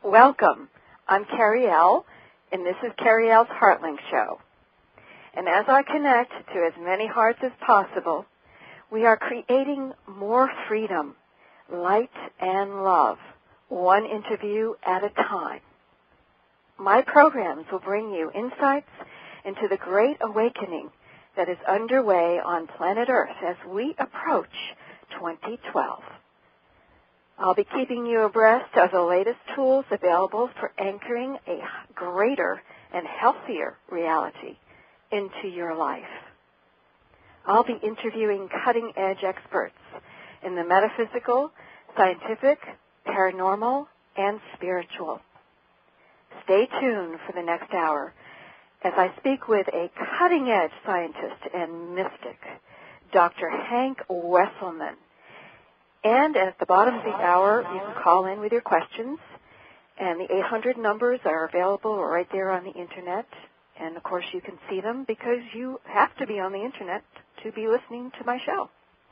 Welcome. I'm Carrie L., and this is Carrie L's Heartlink Show. And as I connect to as many hearts as possible, we are creating more freedom, light, and love, one interview at a time. My programs will bring you insights into the great awakening that is underway on planet Earth as we approach 2012. I'll be keeping you abreast of the latest tools available for anchoring a greater and healthier reality into your life. I'll be interviewing cutting-edge experts in the metaphysical, scientific, paranormal, and spiritual. Stay tuned for the next hour as I speak with a cutting-edge scientist and mystic, Dr. Hank Wesselman. And at the bottom of the hour, you can call in with your questions, and the 800 numbers are available right there on the Internet. And, of course, you can see them because you have to be on the Internet to be listening to my show.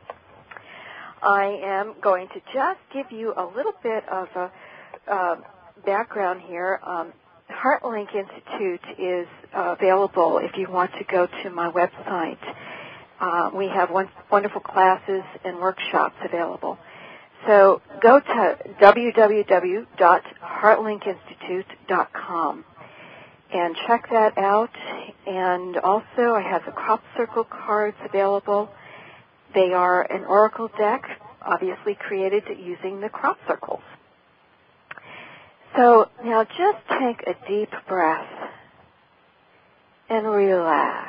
I am going to just give you a little bit of a background here. Heartlink Institute is available if you want to go to my website. We have wonderful classes and workshops available. So go to www.heartlinkinstitute.com and check that out. And also I have the crop circle cards available. They are an oracle deck, obviously created using the crop circles. So now just take a deep breath and relax.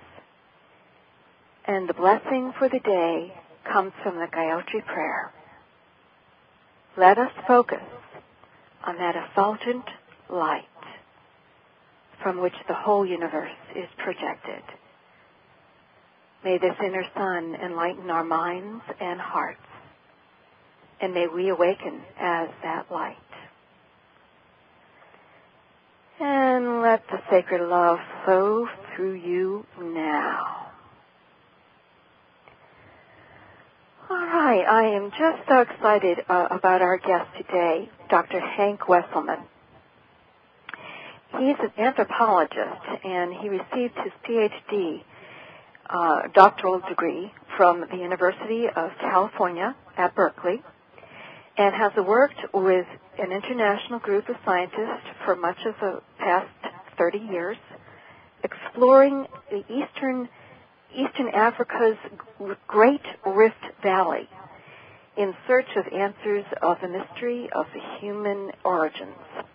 And the blessing for the day comes from the Gayatri Prayer. Let us focus on that effulgent light from which the whole universe is projected. May this inner sun enlighten our minds and hearts, and may we awaken as that light. And let the sacred love flow through you now. All right, I am just so excited about our guest today, Dr. Hank Wesselman. He's an anthropologist, and he received his PhD doctoral degree from the University of California at Berkeley, and has worked with an international group of scientists for much of the past 30 years, exploring the Eastern Africa's Great Rift Valley in search of answers of the mystery of the human origins.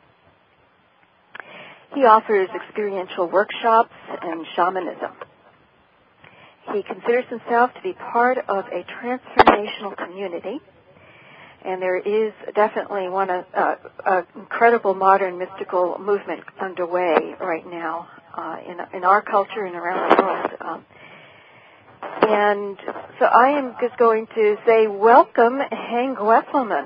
He offers experiential workshops and shamanism. He considers himself to be part of a transformational community, and there is definitely an incredible modern mystical movement underway right now in our culture and around the world. And so I am just going to say welcome, Hank Wesselman.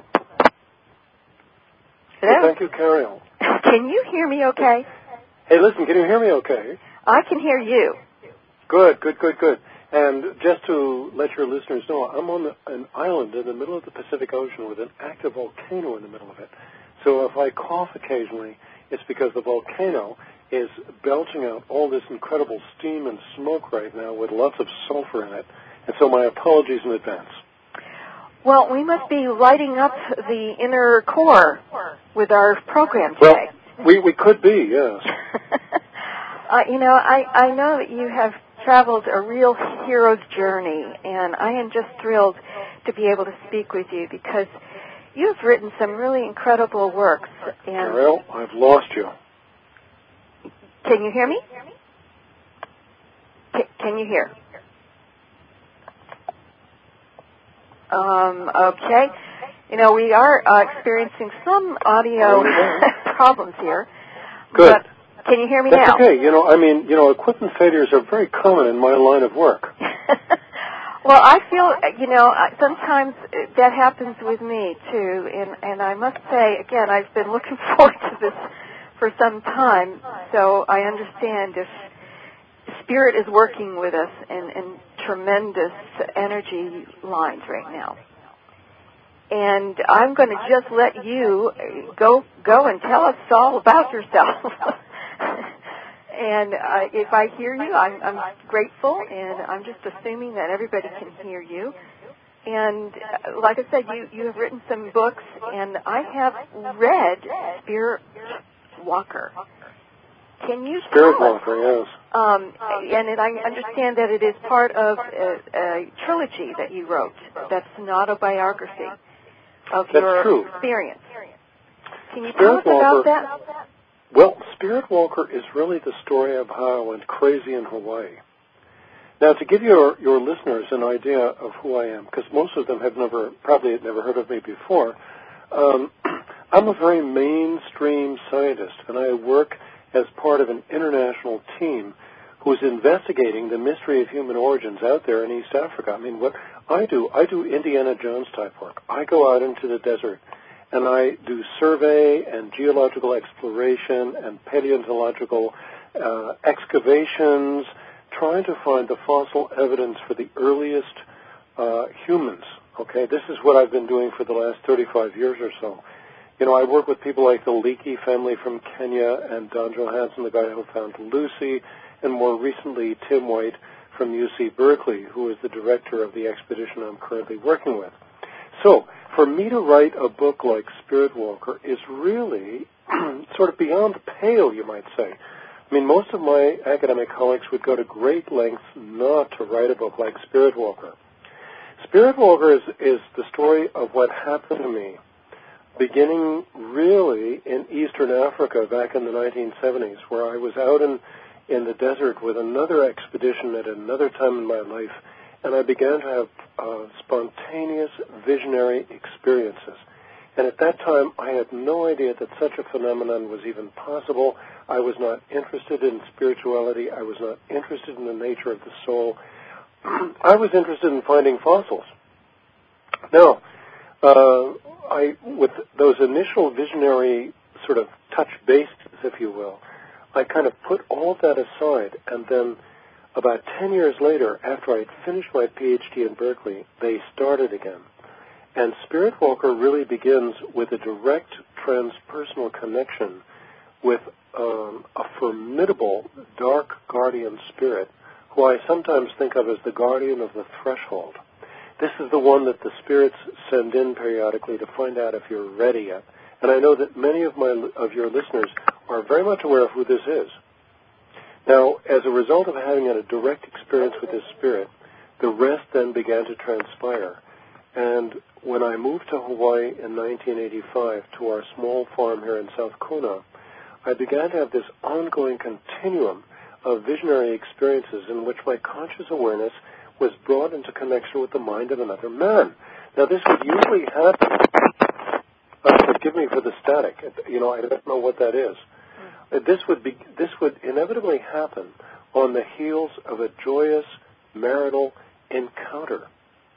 Well, thank you, Carrie. Can you hear me okay? Hey, listen, can you hear me okay? I can hear you. Good. And just to let your listeners know, I'm on an island in the middle of the Pacific Ocean with an active volcano in the middle of it. So if I cough occasionally, it's because the volcano is belching out all this incredible steam and smoke right now with lots of sulfur in it. And so my apologies in advance. Well, we must be lighting up the inner core with our program today. Well, we could be, yes. I know that you have traveled a real hero's journey, and I am just thrilled to be able to speak with you because you've written some really incredible works. Ariel, I've lost you. Can you hear me? Can you hear? Okay. We are experiencing some audio problems here. Good. But can you hear me That's now? Okay. Equipment failures are very common in my line of work. Well, I feel, sometimes that happens with me, too. And I must say, again, I've been looking forward to this for some time, so I understand if Spirit is working with us in tremendous energy lines right now. And I'm going to just let you go and tell us all about yourself. And if I hear you, I'm grateful, and I'm just assuming that everybody can hear you. And like I said, you have written some books, and I have read Spirit Walker. Can you Spirit tell us? Walker, yes. And I understand that it is part of a trilogy that you wrote. That's an autobiography of your experience. Can you tell us about that? Well, Spirit Walker is really the story of how I went crazy in Hawaii. Now, to give your listeners an idea of who I am, because most of them have probably never heard of me before, I'm a very mainstream scientist, and I work as part of an international team who is investigating the mystery of human origins out there in East Africa. I mean, what I do Indiana Jones type work. I go out into the desert, and I do survey and geological exploration and paleontological excavations, trying to find the fossil evidence for the earliest humans. Okay, this is what I've been doing for the last 35 years or so. You know, I work with people like the Leakey family from Kenya and Don Johansson, the guy who found Lucy, and more recently Tim White from UC Berkeley, who is the director of the expedition I'm currently working with. So, for me to write a book like Spirit Walker is really sort of beyond the pale, you might say. I mean, most of my academic colleagues would go to great lengths not to write a book like Spirit Walker. Spirit Walker is the story of what happened to me, beginning really in Eastern Africa back in the 1970s, where I was out in the desert with another expedition at another time in my life, and I began to have spontaneous visionary experiences. And at that time, I had no idea that such a phenomenon was even possible. I was not interested in spirituality. I was not interested in the nature of the soul. I was interested in finding fossils. Now, with those initial visionary sort of touch bases, if you will, I kind of put all that aside, and then about 10 years later, after I had finished my PhD in Berkeley, they started again. And Spirit Walker really begins with a direct transpersonal connection with a formidable dark guardian spirit, who I sometimes think of as the guardian of the threshold. This is the one that the spirits send in periodically to find out if you're ready yet. And I know that many of your listeners are very much aware of who this is. Now, as a result of having had a direct experience with this spirit, the rest then began to transpire. And when I moved to Hawaii in 1985 to our small farm here in South Kona, I began to have this ongoing continuum of visionary experiences in which my conscious awareness was brought into connection with the mind of another man. Now, this would usually happen. Forgive me for the static. You know, I don't know what that is. This would inevitably happen on the heels of a joyous marital encounter.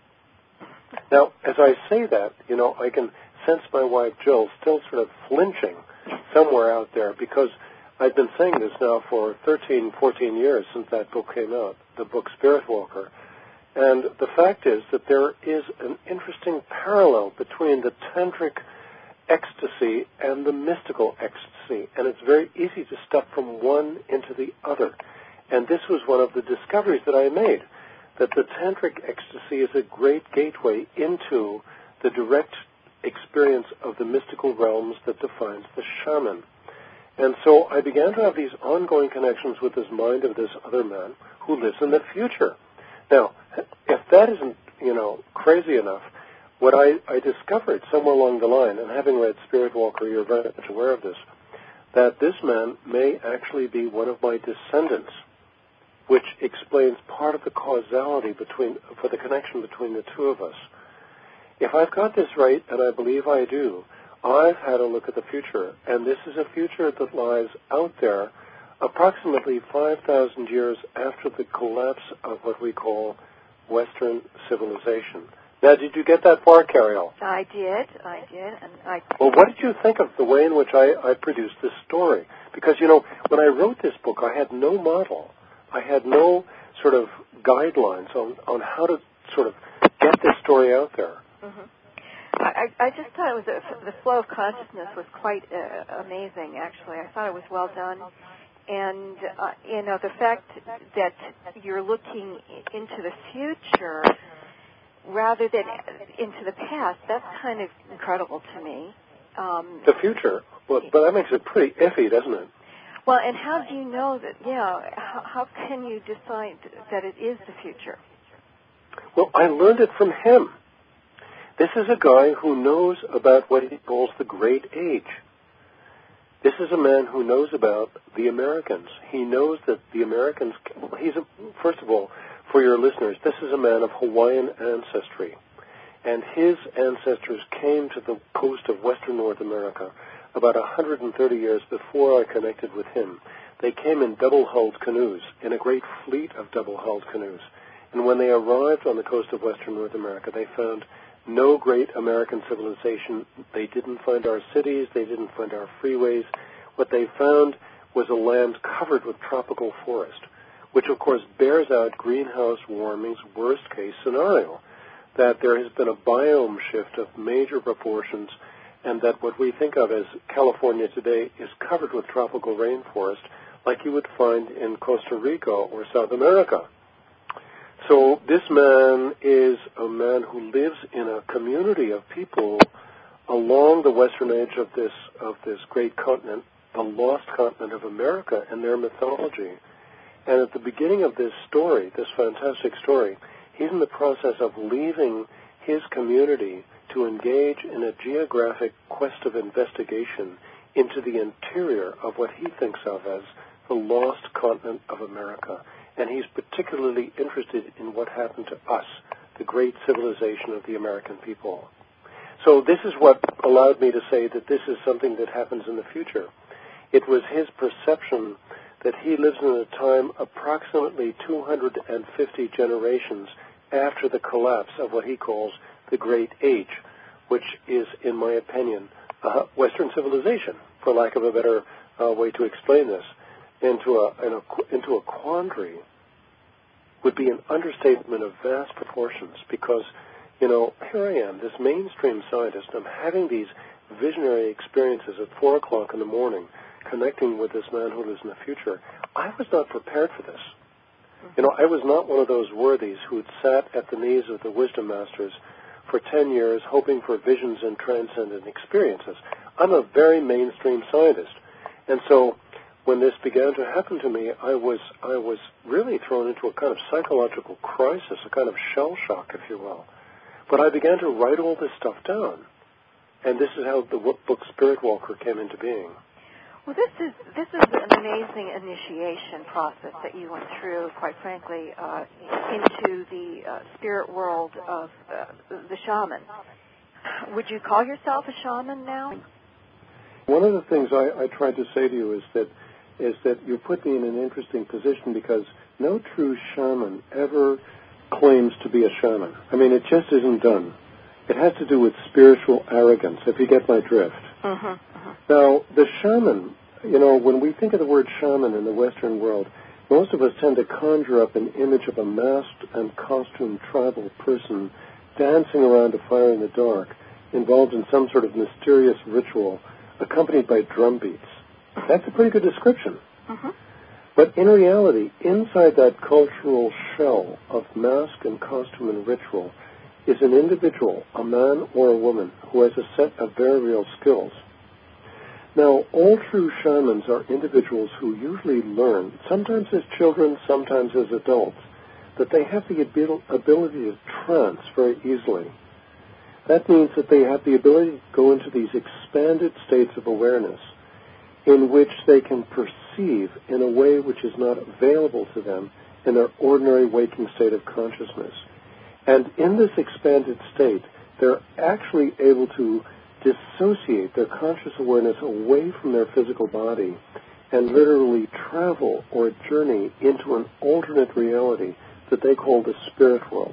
Now, as I say that, you know, I can sense my wife Jill still sort of flinching somewhere out there, because I've been saying this now for 13, 14 years since that book came out, the book Spirit Walker. And the fact is that there is an interesting parallel between the tantric ecstasy and the mystical ecstasy, and it's very easy to step from one into the other. And this was one of the discoveries that I made, that the tantric ecstasy is a great gateway into the direct experience of the mystical realms that defines the shaman. And so I began to have these ongoing connections with this mind of this other man who lives in the future. Now, if that isn't, you know, crazy enough, what I discovered somewhere along the line, and having read Spirit Walker, you're very much aware of this, that this man may actually be one of my descendants, which explains part of the causality for the connection between the two of us. If I've got this right, and I believe I do, I've had a look at the future, and this is a future that lies out there approximately 5,000 years after the collapse of what we call Western civilization. Now, did you get that far, Cariel? I did. Well, what did you think of the way in which I produced this story? Because, you know, when I wrote this book, I had no model. I had no sort of guidelines on how to sort of get this story out there. Mm-hmm. I just thought the flow of consciousness was quite amazing, actually. I thought it was well done. And, the fact that you're looking into the future rather than into the past, that's kind of incredible to me. The future? Well, but that makes it pretty iffy, doesn't it? Well, and how do you know that, how can you decide that it is the future? Well, I learned it from him. This is a guy who knows about what he calls the Great Age. This is a man who knows about the Americans. He knows that the Americans, first of all, for your listeners, this is a man of Hawaiian ancestry. And his ancestors came to the coast of western North America about 130 years before I connected with him. They came in double-hulled canoes, in a great fleet of double-hulled canoes. And when they arrived on the coast of western North America, they found no great American civilization. They didn't find our cities. They didn't find our freeways. What they found was a land covered with tropical forest, which, of course, bears out greenhouse warming's worst-case scenario, that there has been a biome shift of major proportions, and that what we think of as California today is covered with tropical rainforest like you would find in Costa Rica or South America. So this man is a man who lives in a community of people along the western edge of this great continent, the lost continent of America, and their mythology. And at the beginning of this story, this fantastic story, he's in the process of leaving his community to engage in a geographic quest of investigation into the interior of what he thinks of as the lost continent of America. And he's particularly interested in what happened to us, the great civilization of the American people. So this is what allowed me to say that this is something that happens in the future. It was his perception that he lives in a time approximately 250 generations after the collapse of what he calls the Great Age, which is, in my opinion, Western civilization, for lack of a better way to explain this, into a quandary would be an understatement of vast proportions because, here I am, this mainstream scientist, I'm having these visionary experiences at 4 o'clock in the morning, connecting with this man who lives in the future. I was not prepared for this. I was not one of those worthies who had sat at the knees of the wisdom masters for 10 years hoping for visions and transcendent experiences. I'm a very mainstream scientist. And so when this began to happen to me, I was really thrown into a kind of psychological crisis, a kind of shell shock, if you will. But I began to write all this stuff down. And this is how the book Spirit Walker came into being. Well, this is an amazing initiation process that you went through, quite frankly, into the spirit world of the shaman. Would you call yourself a shaman now? One of the things I tried to say to you is that you put me in an interesting position because no true shaman ever claims to be a shaman. I mean, it just isn't done. It has to do with spiritual arrogance, if you get my drift. Now, the shaman, when we think of the word shaman in the Western world, most of us tend to conjure up an image of a masked and costumed tribal person dancing around a fire in the dark, involved in some sort of mysterious ritual, accompanied by drum beats. That's a pretty good description. But in reality, inside that cultural shell of mask and costume and ritual is an individual, a man or a woman, who has a set of very real skills. Now, all true shamans are individuals who usually learn, sometimes as children, sometimes as adults, that they have the ability to trance very easily. That means that they have the ability to go into these expanded states of awareness in which they can perceive in a way which is not available to them in their ordinary waking state of consciousness. And in this expanded state, they're actually able to dissociate their conscious awareness away from their physical body and literally travel or journey into an alternate reality that they call the spirit world.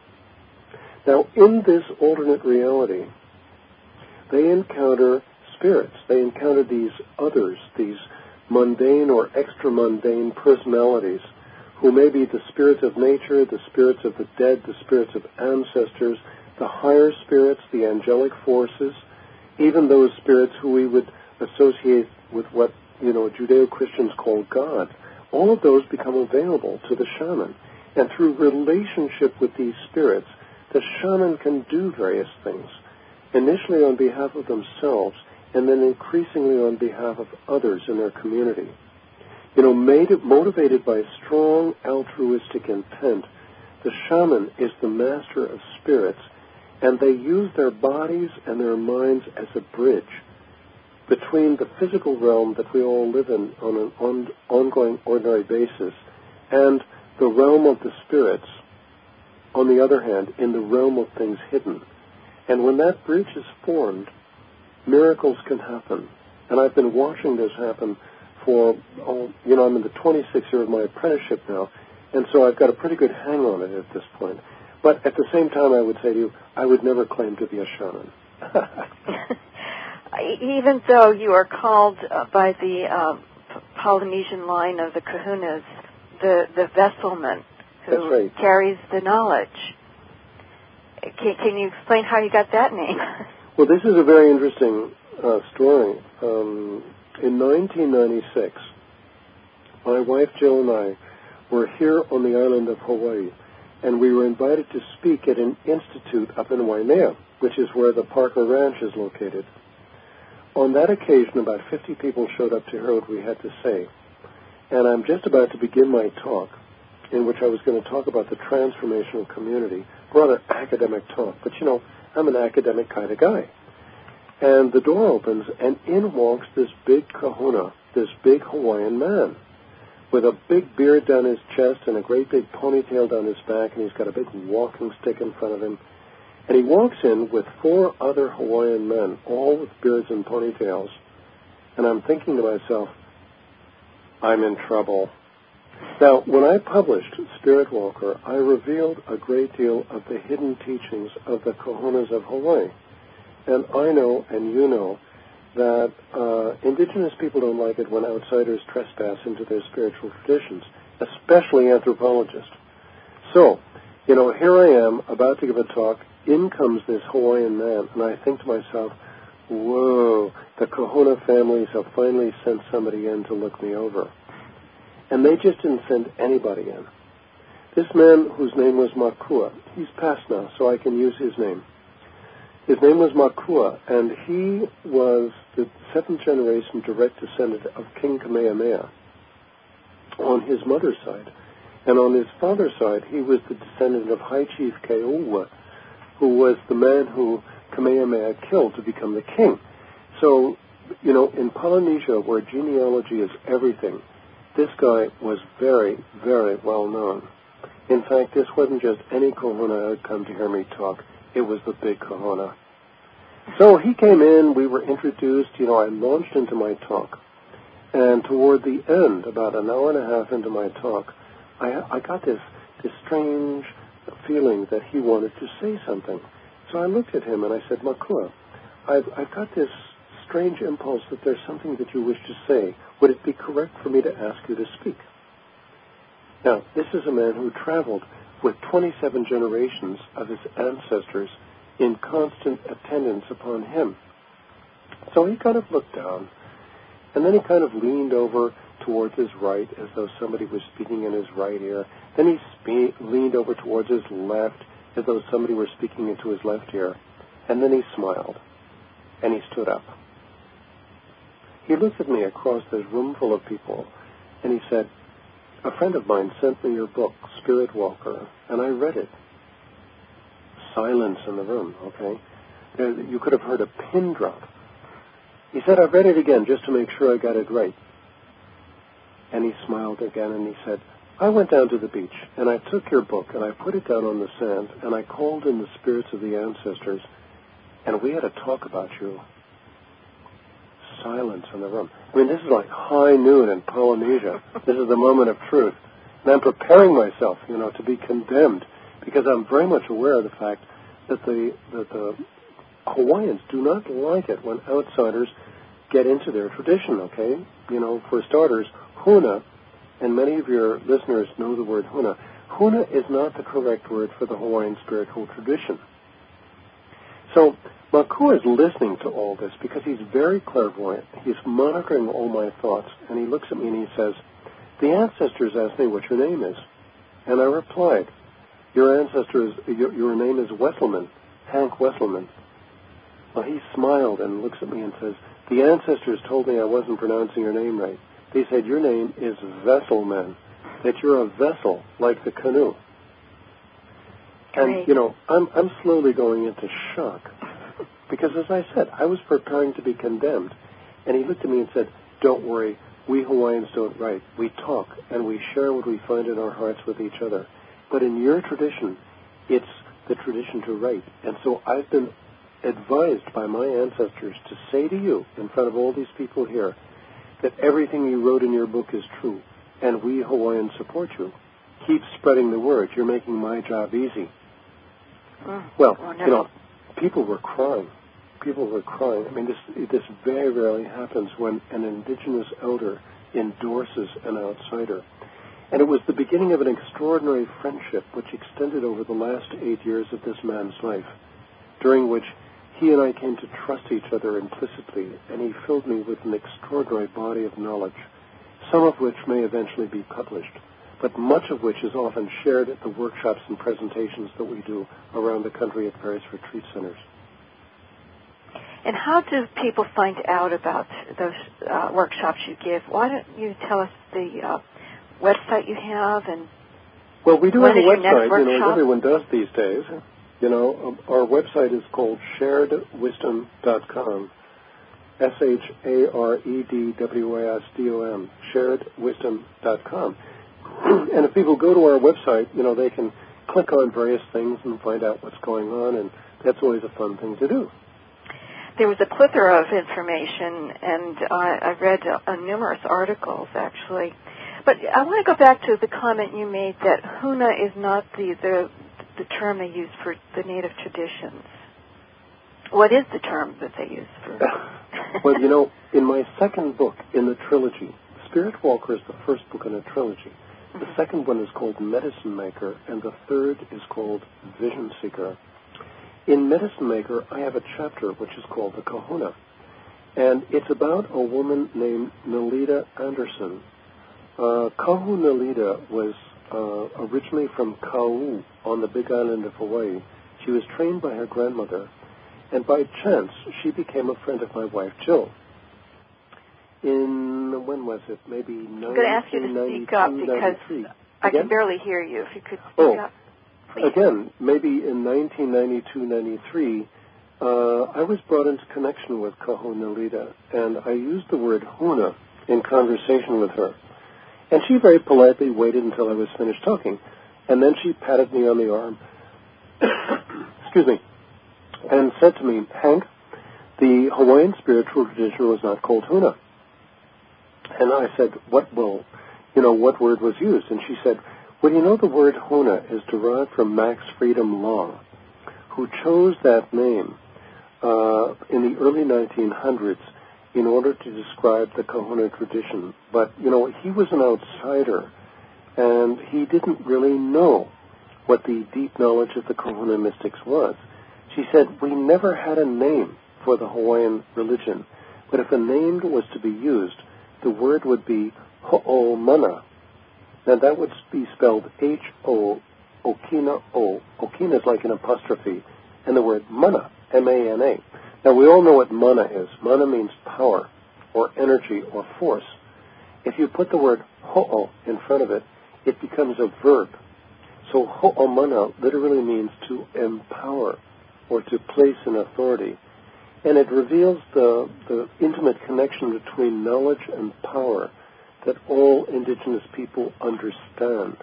Now, in this alternate reality, they encounter spirits. They encounter these others, these mundane or extra-mundane personalities who may be the spirits of nature, the spirits of the dead, the spirits of ancestors, the higher spirits, the angelic forces, even those spirits who we would associate with what, Judeo-Christians call God, all of those become available to the shaman. And through relationship with these spirits, the shaman can do various things, initially on behalf of themselves, and then increasingly on behalf of others in their community. Motivated by strong altruistic intent, the shaman is the master of spirits, and they use their bodies and their minds as a bridge between the physical realm that we all live in on an ongoing, ordinary basis, and the realm of the spirits, on the other hand, in the realm of things hidden. And when that bridge is formed, miracles can happen. And I've been watching this happen for, I'm in the 26th year of my apprenticeship now, and so I've got a pretty good hang on it at this point. But at the same time, I would say to you, I would never claim to be a shaman. Even though you are called by the Polynesian line of the kahunas, the vesselman who carries the knowledge. Can you explain how you got that name? Well, this is a very interesting story. In 1996, my wife Jill and I were here on the island of Hawaii, and we were invited to speak at an institute up in Waimea, which is where the Parker Ranch is located. On that occasion, about 50 people showed up to hear what we had to say. And I'm just about to begin my talk, in which I was going to talk about the transformational community, rather academic talk. But, I'm an academic kind of guy. And the door opens, and in walks this big kahuna, this big Hawaiian man, with a big beard down his chest and a great big ponytail down his back, and he's got a big walking stick in front of him. And he walks in with 4 other Hawaiian men, all with beards and ponytails. And I'm thinking to myself, I'm in trouble. Now, when I published Spirit Walker, I revealed a great deal of the hidden teachings of the kahunas of Hawaii. And I know, and you know, that indigenous people don't like it when outsiders trespass into their spiritual traditions, especially anthropologists. So, here I am, about to give a talk. In comes this Hawaiian man, and I think to myself, whoa, the kahuna families have finally sent somebody in to look me over. And they just didn't send anybody in. This man, whose name was Makua, he's passed now, so I can use his name. His name was Makua, and he was the 7th generation direct descendant of King Kamehameha on his mother's side. And on his father's side, he was the descendant of High Chief Keoua, who was the man who Kamehameha killed to become the king. So, in Polynesia, where genealogy is everything, this guy was very, very well known. In fact, this wasn't just any kahuna who had come to hear me talk. It was the big kahuna. So he came in, we were introduced, I launched into my talk. And toward the end, about an hour and a half into my talk, I got this strange feeling that he wanted to say something. So I looked at him and I said, Makua, I've got this strange impulse that there's something that you wish to say. Would it be correct for me to ask you to speak? Now, this is a man who traveled with 27 generations of his ancestors in constant attendance upon him. So he kind of looked down, and then he kind of leaned over towards his right as though somebody was speaking in his right ear. Then he leaned over towards his left as though somebody were speaking into his left ear. And then he smiled, and he stood up. He looked at me across this room full of people, and he said, a friend of mine sent me your book, Spirit Walker, and I read it. Silence in the room, okay? You could have heard a pin drop. He said, I've read it again just to make sure I got it right. And he smiled again and he said, I went down to the beach and I took your book and I put it down on the sand and I called in the spirits of the ancestors and we had a talk about you. Silence in the room. I mean, this is like high noon in Polynesia. This is the moment of truth. And I'm preparing myself, to be condemned because I'm very much aware of the fact that the Hawaiians do not like it when outsiders get into their tradition, okay? For starters, huna, and many of your listeners know the word huna. Huna is not the correct word for the Hawaiian spiritual tradition. So Makua is listening to all this because he's very clairvoyant. He's monitoring all my thoughts, and he looks at me and he says, the ancestors asked me what your name is. And I replied, your name is Wesselman, Hank Wesselman. Well, he smiled and looks at me and says, the ancestors told me I wasn't pronouncing your name right. They said your name is Vesselman, that you're a vessel like the canoe. Great. And, I'm slowly going into shock because, as I said, I was preparing to be condemned. And he looked at me and said, don't worry, we Hawaiians don't write. We talk, and we share what we find in our hearts with each other. But in your tradition, it's the tradition to write. And so I've been advised by my ancestors to say to you, in front of all these people here, that everything you wrote in your book is true, and we Hawaiians support you. Keep spreading the word. You're making my job easy. Well, people were crying. People were crying. I mean, this very rarely happens when an indigenous elder endorses an outsider. And it was the beginning of an extraordinary friendship which extended over the last 8 years of this man's life, during which he and I came to trust each other implicitly, and he filled me with an extraordinary body of knowledge, some of which may eventually be published, but much of which is often shared at the workshops and presentations that we do around the country at various retreat centers. And how do people find out about those workshops you give? Why don't you tell us the website you have? And well, we do have a website, as everyone does these days. Our website is called sharedwisdom.com, SharedWisdom, sharedwisdom.com. And if people go to our website, they can click on various things and find out what's going on, and that's always a fun thing to do. There was a plethora of information, and I read numerous articles, actually. But I want to go back to the comment you made that Huna is not the term they use for the native traditions. What is the term that they use for? Well, in my second book in the trilogy, Spirit Walker is the first book in a trilogy. The second one is called Medicine Maker, and the third is called Vision Seeker. In Medicine Maker, I have a chapter which is called The Kahuna, and it's about a woman named Nelita Anderson. Kahu Nelita was originally from Kau on the Big Island of Hawaii. She was trained by her grandmother, and by chance, she became a friend of my wife, Jill. When was it? Maybe 1992, I'm going to ask you to speak up because I can barely hear you. If you could speak up, please. Again, maybe in 1992-93, I was brought into connection with Kahu Nelita, and I used the word Huna in conversation with her. And she very politely waited until I was finished talking, and then she patted me on the arm, excuse me, and said to me, Hank, the Hawaiian spiritual tradition was not called Huna. And I said, what word was used? And she said, the word Huna is derived from Max Freedom Long, who chose that name in the early 1900s in order to describe the Kahuna tradition. But, he was an outsider, and he didn't really know what the deep knowledge of the Kahuna mystics was. She said, we never had a name for the Hawaiian religion, but if a name was to be used, the word would be Ho'omana. Now that would be spelled H-O, Okina-O. Okina is like an apostrophe, and the word mana, M-A-N-A. Now we all know what mana is. Mana means power, or energy, or force. If you put the word ho'o in front of it, it becomes a verb. So ho'omana literally means to empower, or to place in authority. And it reveals the intimate connection between knowledge and power that all indigenous people understand.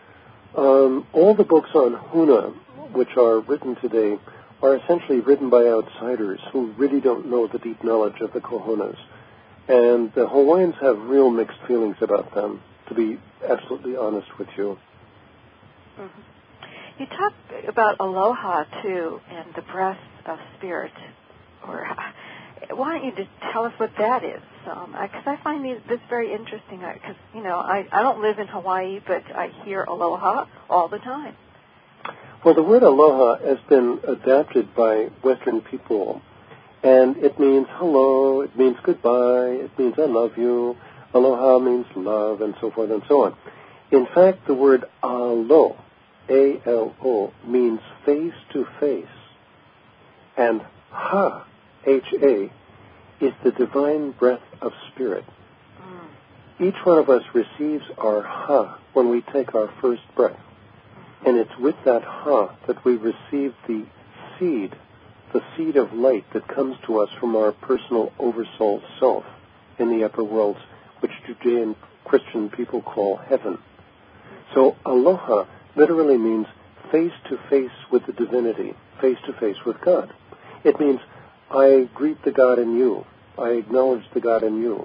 All the books on Huna, which are written today, are essentially written by outsiders who really don't know the deep knowledge of the Kahunas. And the Hawaiians have real mixed feelings about them, to be absolutely honest with you. Mm-hmm. You talk about aloha, too, and the breath of spirit. Why don't you just tell us what that is? Because I find this very interesting. Because, I don't live in Hawaii, but I hear aloha all the time. Well, the word aloha has been adapted by Western people, and it means hello, it means goodbye, it means I love you, aloha means love, and so forth and so on. In fact, the word alo, A-L-O, means face to face, and ha, H-A, is the divine breath of spirit. Each one of us receives our ha when we take our first breath. And it's with that ha that we receive the seed of light that comes to us from our personal oversoul self in the upper worlds, which Judean Christian people call heaven. So aloha literally means face to face with the divinity, face to face with God. It means I greet the God in you. I acknowledge the God in you,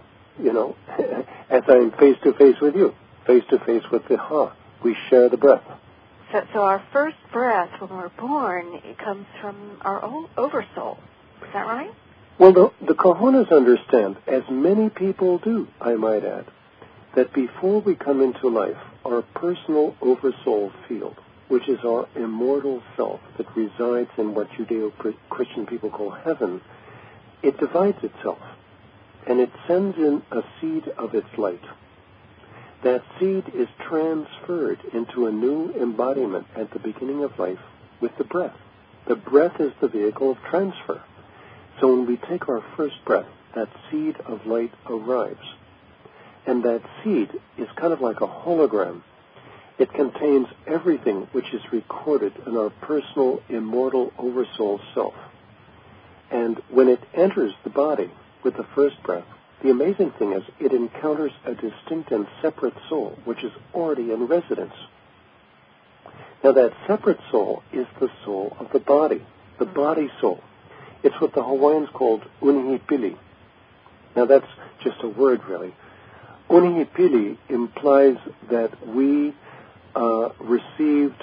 as I'm face to face with you, face to face with the ha. We share the breath. So our first breath when we're born, it comes from our own oversoul. Is that right? Well, the Kahunas understand, as many people do, I might add, that before we come into life, our personal oversoul field, which is our immortal self that resides in what Judeo-Christian people call heaven, it divides itself, and it sends in a seed of its light. That seed is transferred into a new embodiment at the beginning of life with the breath. The breath is the vehicle of transfer. So when we take our first breath, that seed of light arrives. And that seed is kind of like a hologram. It contains everything which is recorded in our personal, immortal, oversoul self. And when it enters the body with the first breath, the amazing thing is it encounters a distinct and separate soul, which is already in residence. Now that separate soul is the soul of the body soul. It's what the Hawaiians called unihipili. Now that's just a word, really. Unihipili implies that we received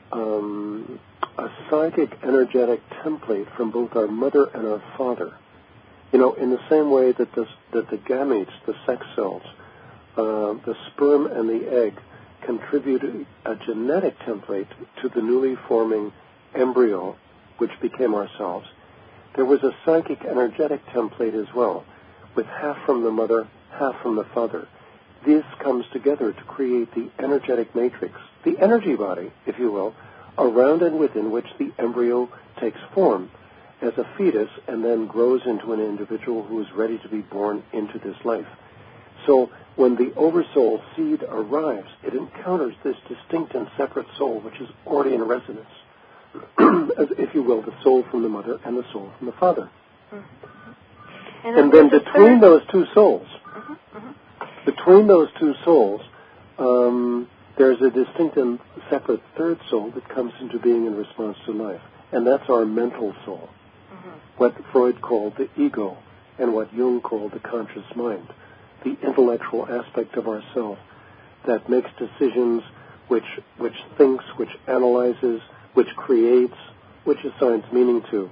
a psychic energetic template from both our mother and our father. In the same way that the gametes, the sex cells, the sperm and the egg contribute a genetic template to the newly forming embryo, which became ourselves, there was a psychic energetic template as well, with half from the mother, half from the father. This comes together to create the energetic matrix, the energy body, if you will, around and within which the embryo takes form as a fetus and then grows into an individual who is ready to be born into this life. So when the oversoul seed arrives, it encounters this distinct and separate soul, which is already in resonance, as, if you will, the soul from the mother and the soul from the father. Mm-hmm. And then between those two souls, there's a distinct and separate third soul that comes into being in response to life, and that's our mental soul. What Freud called the ego and what Jung called the conscious mind, the intellectual aspect of ourself that makes decisions, which thinks, which analyzes, which creates, which assigns meaning to.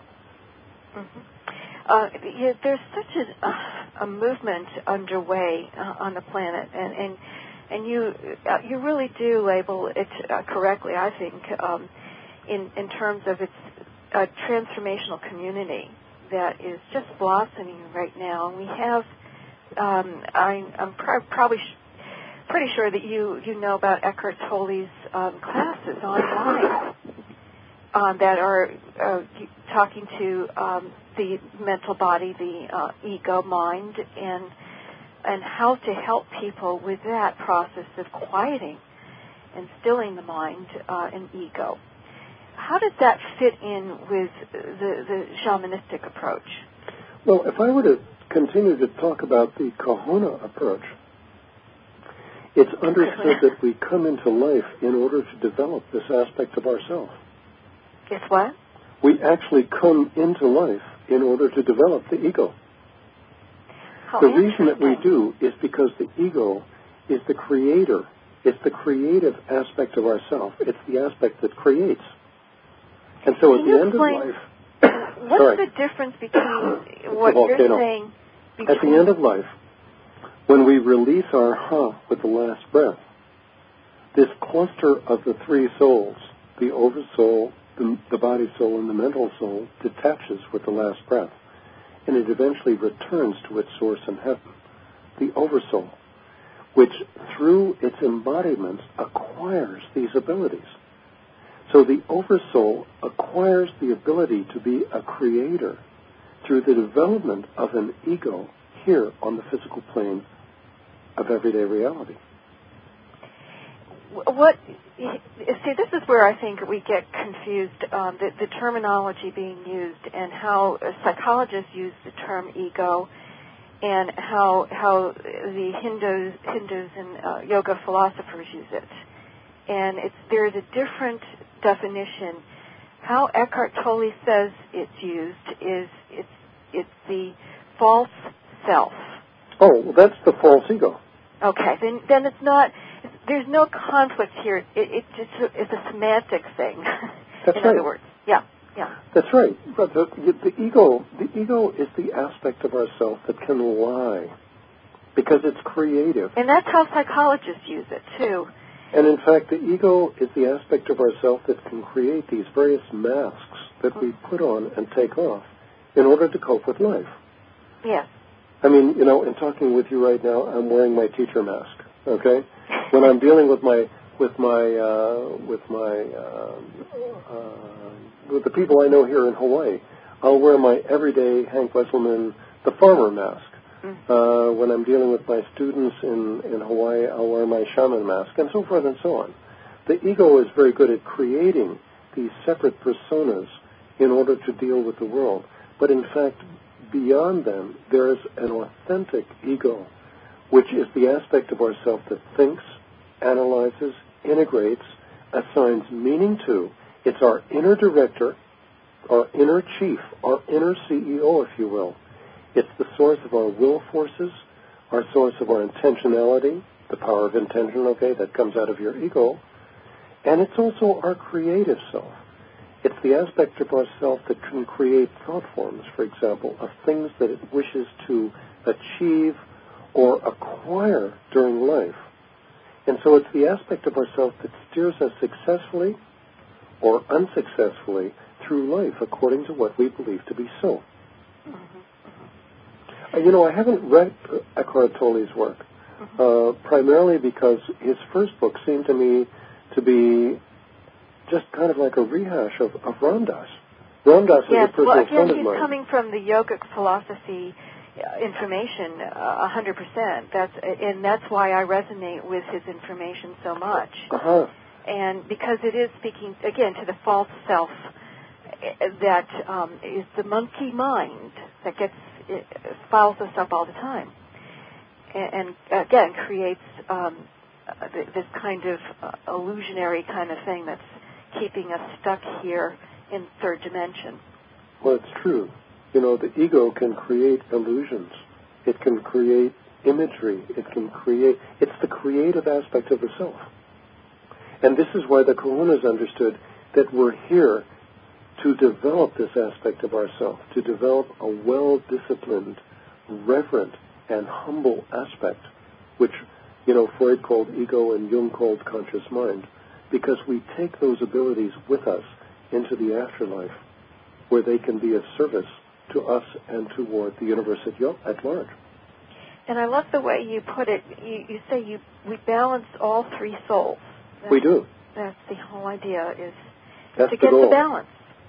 There's such a movement underway on the planet, and you really do label it correctly, I think, in terms of its a transformational community that is just blossoming right now. And we have, I'm probably pretty sure that you know about Eckhart Tolle's classes online that are talking to the mental body, the ego, mind, and how to help people with that process of quieting and stilling the mind and ego. How does that fit in with the shamanistic approach? Well, if I were to continue to talk about the Kahuna approach, it's understood that we come into life in order to develop this aspect of ourself. Guess what? We actually come into life in order to develop the ego. The reason that we do is because the ego is the creator. It's the creative aspect of ourself. It's the aspect that creates. And so at the end of life... What's the difference between what you're saying... At the end of life, when we release our ha with the last breath, this cluster of the three souls the oversoul, the body soul, and the mental soul detaches with the last breath, and it eventually returns to its source in heaven, the oversoul, which through its embodiments acquires these abilities. So the oversoul acquires the ability to be a creator through the development of an ego here on the physical plane of everyday reality. This is where I think we get confused, the terminology being used and how psychologists use the term ego and how the Hindus and yoga philosophers use it. And there's a different definition. How Eckhart Tolle says it's used is it's the false self. Oh, well, that's the false ego. Okay, then it's not. There's no conflict here. It's a semantic thing. That's in right. other words, yeah. That's right. But the ego is the aspect of ourself that can lie, because it's creative. And that's how psychologists use it too. And in fact, the ego is the aspect of ourself that can create these various masks that we put on and take off in order to cope with life. Yes. I mean, in talking with you right now, I'm wearing my teacher mask. Okay, when I'm dealing with the people I know here in Hawaii, I'll wear my everyday Hank Wesselman, the farmer mask. When I'm dealing with my students in Hawaii, I'll wear my shaman mask, and so forth and so on. The ego is very good at creating these separate personas in order to deal with the world. But in fact, beyond them, there is an authentic ego, which is the aspect of ourself that thinks, analyzes, integrates, assigns meaning to. It's our inner director, our inner chief, our inner CEO, if you will. It's the source of our will forces, our source of our intentionality, the power of intention, that comes out of your ego. And it's also our creative self. It's the aspect of ourself that can create thought forms, for example, of things that it wishes to achieve or acquire during life. And so it's the aspect of ourself that steers us successfully or unsuccessfully through life according to what we believe to be so. I haven't read Eckhart Tolle's work, primarily because his first book seemed to me to be just kind of like a rehash of Ram Dass. Ram Dass is a personal friend of mine. He's coming from the yogic philosophy information 100%. That's why I resonate with his information so much. And because it is speaking again to the false self that is the monkey mind that fouls us up all the time, and again creates this kind of illusionary kind of thing that's keeping us stuck here in third dimension. Well, it's true. The ego can create illusions. It can create imagery. It's the creative aspect of the self. And this is why the Kahunas understood that we're here to develop this aspect of ourself, to develop a well-disciplined, reverent, and humble aspect, which, Freud called ego and Jung called conscious mind, because we take those abilities with us into the afterlife, where they can be of service to us and toward the universe at large. And I love the way you put it. You say we balance all three souls. We do. That's the whole idea, is that's to get the balance.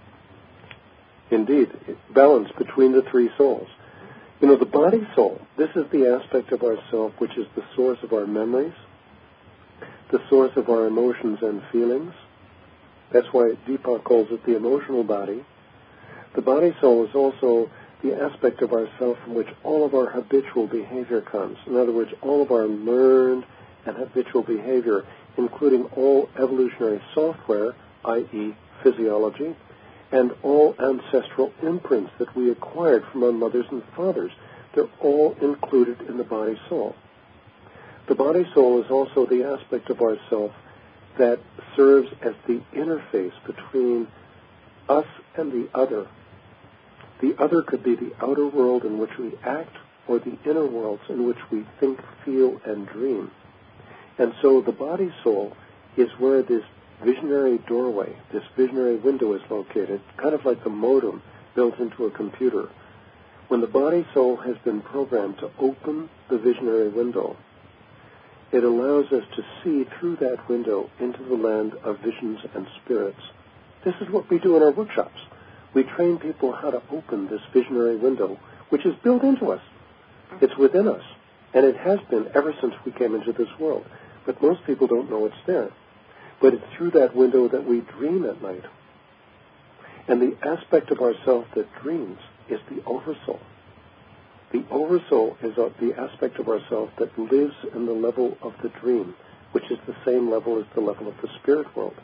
Indeed, balance between the three souls. The body soul, this is the aspect of ourself which is the source of our memories, the source of our emotions and feelings. That's why Deepak calls it the emotional body. The body soul is also the aspect of ourself from which all of our habitual behavior comes. In other words, all of our learned and habitual behavior, including all evolutionary software, i.e. physiology, and all ancestral imprints that we acquired from our mothers and fathers. They're all included in the body soul. The body soul is also the aspect of ourself that serves as the interface between us and the other. The other could be the outer world in which we act, or the inner worlds in which we think, feel, and dream. And so the body soul is where this visionary doorway, this visionary window is located, kind of like the modem built into a computer. When the body-soul has been programmed to open the visionary window, it allows us to see through that window into the land of visions and spirits. This is what we do in our workshops. We train people how to open this visionary window, which is built into us. It's within us, and it has been ever since we came into this world. But most people don't know it's there. But it's through that window that we dream at night. And the aspect of ourself that dreams is the oversoul. The oversoul is the aspect of ourself that lives in the level of the dream, which is the same level as the level of the spirit world.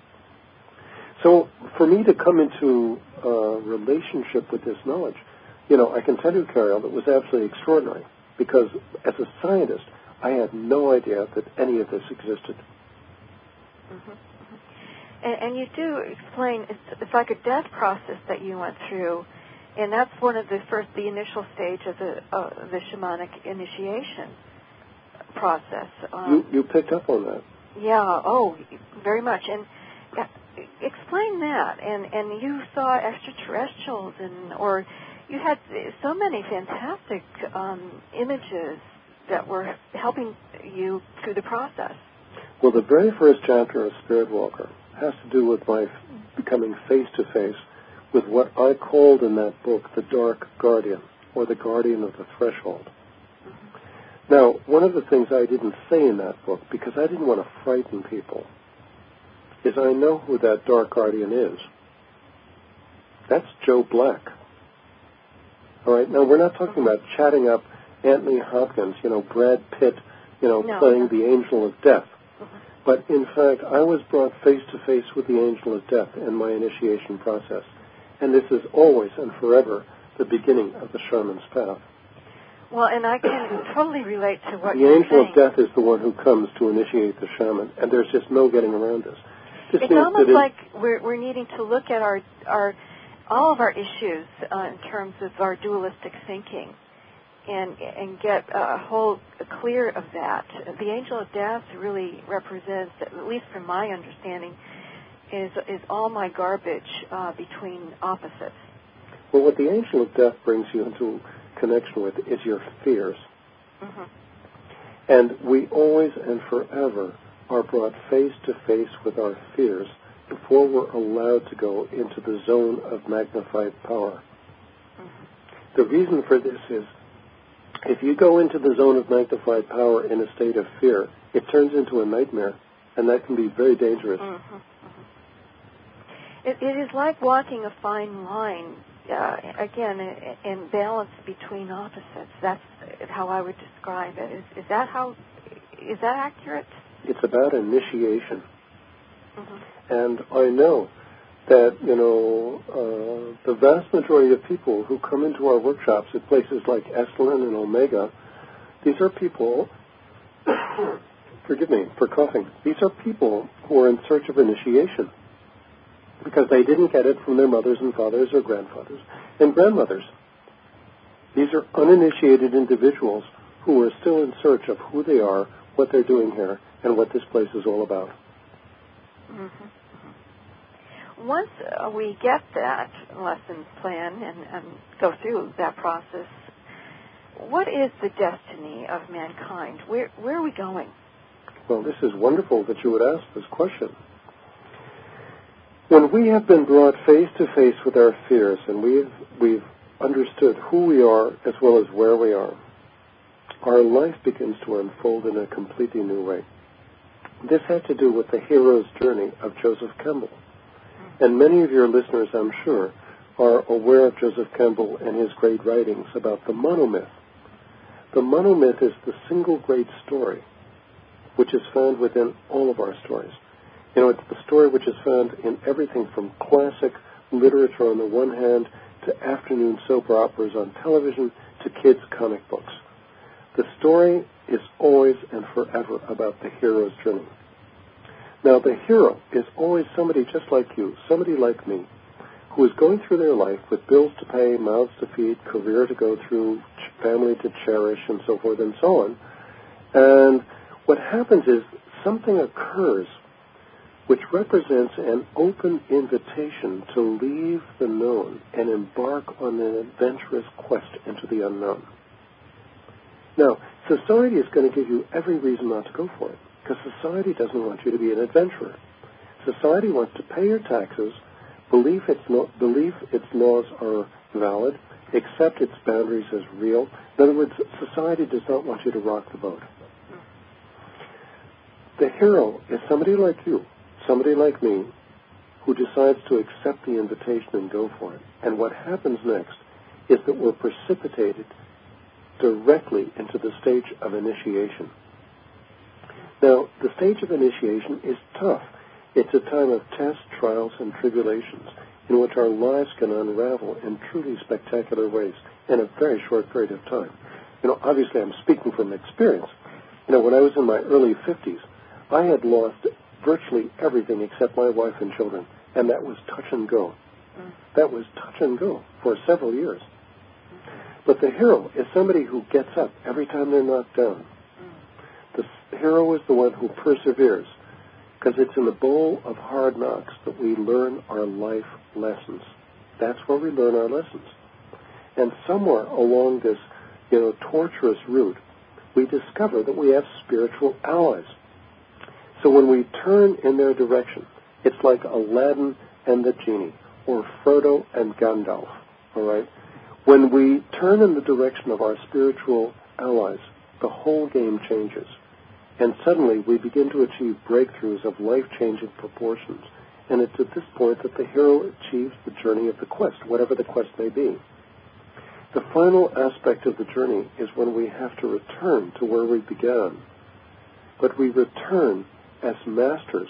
So for me to come into a relationship with this knowledge, I can tell you, Cariel, it was absolutely extraordinary, because as a scientist, I had no idea that any of this existed. Mm-hmm. And you do explain, it's like a death process that you went through, and that's one of the initial stage of the shamanic initiation process. You picked up on that. Yeah, very much. And explain that. And you saw extraterrestrials, or you had so many fantastic images that were helping you through the process. Well, the very first chapter of Spirit Walker has to do with my becoming face-to-face with what I called in that book the Dark Guardian, or the Guardian of the Threshold. Mm-hmm. Now, one of the things I didn't say in that book, because I didn't want to frighten people, is I know who that Dark Guardian is. That's Joe Black. All right, now we're not talking about chatting up Anthony Hopkins, Brad Pitt, playing the Angel of Death. But in fact, I was brought face-to-face with the Angel of Death in my initiation process. And this is always and forever the beginning of the shaman's path. Well, and I can totally relate to what you're saying. The Angel of Death is the one who comes to initiate the shaman, and there's just no getting around this. It's almost like we're needing to look at all of our issues in terms of our dualistic thinking, and get a whole clear of that. The Angel of Death really represents, at least from my understanding, is all my garbage between opposites. Well, what the Angel of Death brings you into connection with is your fears. Mm-hmm. And we always and forever are brought face to face with our fears before we're allowed to go into the zone of magnified power. Mm-hmm. The reason for this is, if you go into the zone of magnified power in a state of fear, it turns into a nightmare, and that can be very dangerous. Mm-hmm. Mm-hmm. It is like walking a fine line, again, in balance between opposites. That's how I would describe it. Is that accurate? It's about initiation. Mm-hmm. And I know that, the vast majority of people who come into our workshops at places like Esalen and Omega, these are people, forgive me for coughing, these are people who are in search of initiation because they didn't get it from their mothers and fathers or grandfathers and grandmothers. These are uninitiated individuals who are still in search of who they are, what they're doing here, and what this place is all about. Mm-hmm. Once we get that lesson plan and go through that process, what is the destiny of mankind? Where are we going? Well, this is wonderful that you would ask this question. When we have been brought face to face with our fears and we've understood who we are as well as where we are, our life begins to unfold in a completely new way. This had to do with the hero's journey of Joseph Campbell. And many of your listeners, I'm sure, are aware of Joseph Campbell and his great writings about the monomyth. The monomyth is the single great story which is found within all of our stories. It's the story which is found in everything from classic literature on the one hand to afternoon soap operas on television to kids' comic books. The story is always and forever about the hero's journey. Now, the hero is always somebody just like you, somebody like me, who is going through their life with bills to pay, mouths to feed, career to go through, family to cherish, and so forth and so on. And what happens is something occurs which represents an open invitation to leave the known and embark on an adventurous quest into the unknown. Now, society is going to give you every reason not to go for it, because society doesn't want you to be an adventurer. Society wants to pay your taxes, believe its laws are valid, accept its boundaries as real. In other words, society does not want you to rock the boat. The hero is somebody like you, somebody like me, who decides to accept the invitation and go for it. And what happens next is that we're precipitated directly into the stage of initiation. Now, the stage of initiation is tough. It's a time of tests, trials, and tribulations in which our lives can unravel in truly spectacular ways in a very short period of time. Obviously I'm speaking from experience. When I was in my early 50s, I had lost virtually everything except my wife and children, and that was touch and go. That was touch and go for several years. But the hero is somebody who gets up every time they're knocked down. The hero is the one who perseveres, because it's in the bowl of hard knocks that we learn our life lessons. That's where we learn our lessons. And somewhere along this, torturous route, we discover that we have spiritual allies. So when we turn in their direction, it's like Aladdin and the genie, or Frodo and Gandalf, all right? When we turn in the direction of our spiritual allies, the whole game changes. And suddenly we begin to achieve breakthroughs of life-changing proportions. And it's at this point that the hero achieves the journey of the quest, whatever the quest may be. The final aspect of the journey is when we have to return to where we began. But we return as masters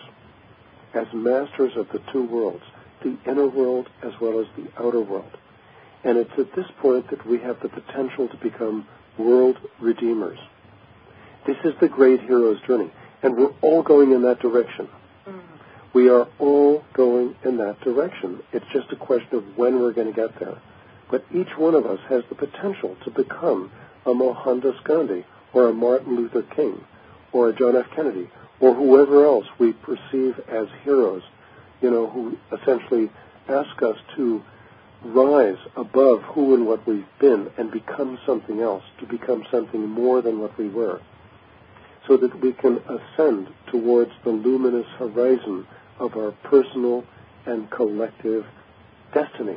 of the two worlds, the inner world as well as the outer world. And it's at this point that we have the potential to become world redeemers. This is the great hero's journey, and we're all going in that direction. We are all going in that direction. It's just a question of when we're going to get there. But each one of us has the potential to become a Mohandas Gandhi or a Martin Luther King or a John F. Kennedy or whoever else we perceive as heroes, who essentially ask us to rise above who and what we've been and become something else, to become something more than what we were, so that we can ascend towards the luminous horizon of our personal and collective destiny.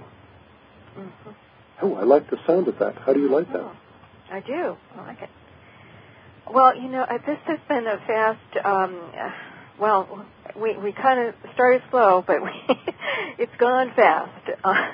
Oh, I like the sound of that. How do you like that? I do. I like it. Well, this has been a fast, we kind of started slow, but it's gone fast.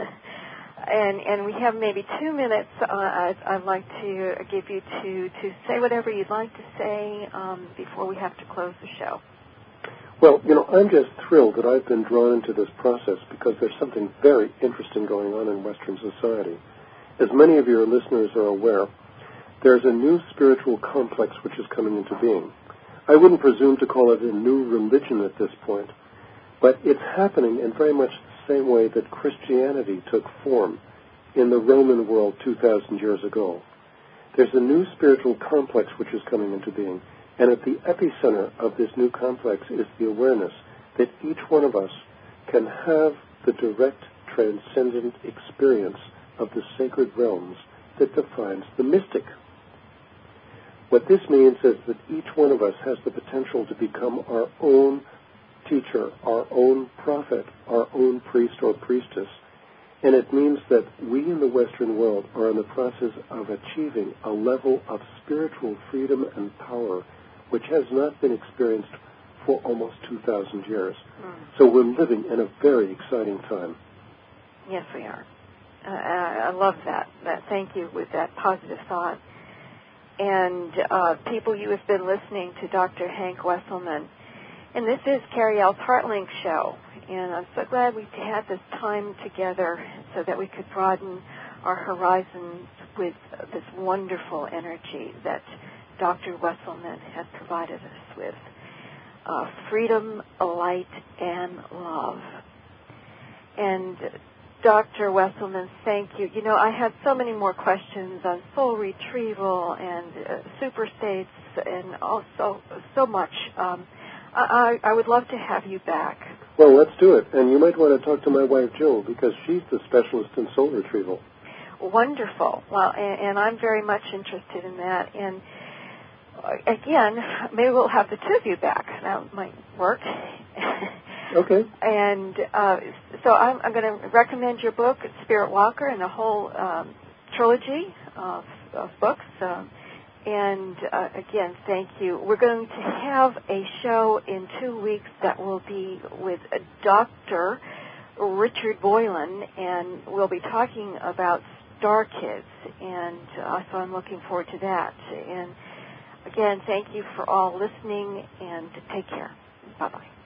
And we have maybe 2 minutes. I'd like to give you to say whatever you'd like to say before we have to close the show. Well, I'm just thrilled that I've been drawn into this process because there's something very interesting going on in Western society. As many of your listeners are aware, there's a new spiritual complex which is coming into being. I wouldn't presume to call it a new religion at this point, but it's happening in very much the same way that Christianity took form in the Roman world 2,000 years ago. There's a new spiritual complex which is coming into being, and at the epicenter of this new complex is the awareness that each one of us can have the direct, transcendent experience of the sacred realms that defines the mystic. What this means is that each one of us has the potential to become our own teacher, our own prophet, our own priest or priestess. And it means that we in the Western world are in the process of achieving a level of spiritual freedom and power which has not been experienced for almost 2,000 years. So we're living in a very exciting time. Yes, we are. I love that. Thank you with that positive thought. And people, you have been listening to Dr. Hank Wesselman. And this is Carrie L's HeartLink show. And I'm so glad we had this time together so that we could broaden our horizons with this wonderful energy that Dr. Wesselman has provided us with. Freedom, light, and love. And Dr. Wesselman, thank you. I had so many more questions on soul retrieval and super states and also so much. I would love to have you back. Well, let's do it. And you might want to talk to my wife, Jill, because she's the specialist in soul retrieval. Wonderful. Well, and I'm very much interested in that. And again, maybe we'll have the two of you back. That might work. Okay. And so I'm going to recommend your book, Spirit Walker, and the whole trilogy of books. And again, thank you. We're going to have a show in 2 weeks that will be with Dr. Richard Boylan, and we'll be talking about Star Kids, and so I'm looking forward to that. And again, thank you for all listening, and take care. Bye-bye.